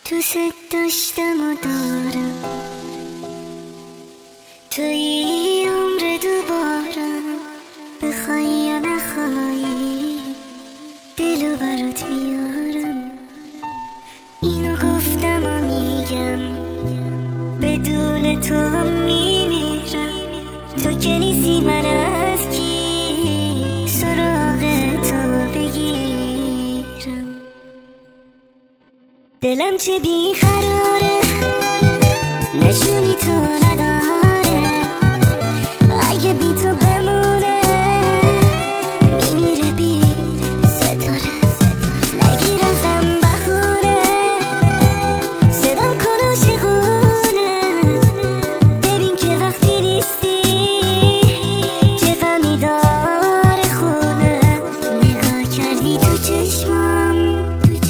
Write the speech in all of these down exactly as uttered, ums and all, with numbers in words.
دوست داشتم و دارم، توی عمر دوبارم، بخوای یا نخوای دلو برات میارم. اینو گفتم و میگم بدون تو هم میمیرم. تو که نیستی من از کی سراغ تو بگیرم. دلم چه بیقراره، نشونی تو نداره. اگه بی تو بمونه میمیره بی ستاره. نگیر ازم بخونه، صدام کن عاشقونه. ببین که وقتی نیستی چه غمی داره خونه. نگاه کردی تو چشمام،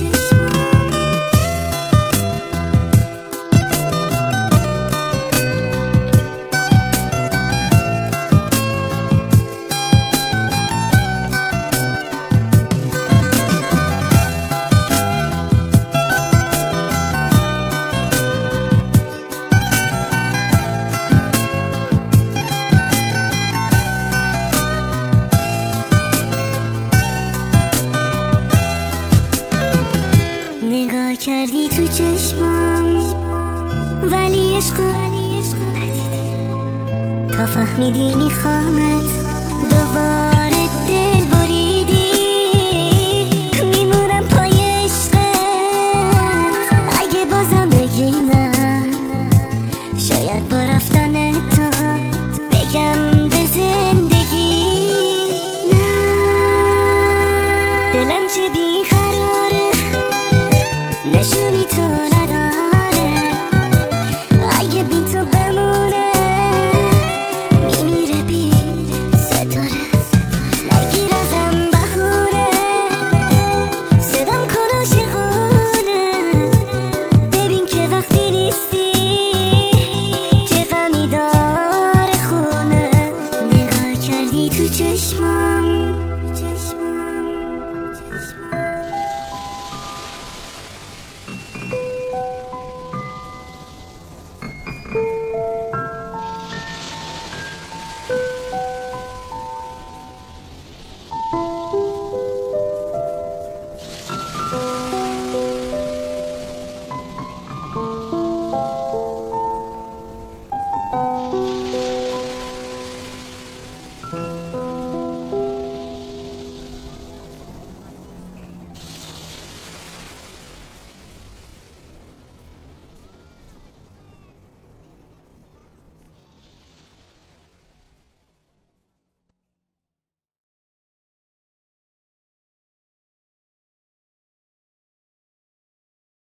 نگاه کردی تو چشمام ولی عشق ندیدی. تا فهمیدی میخوامت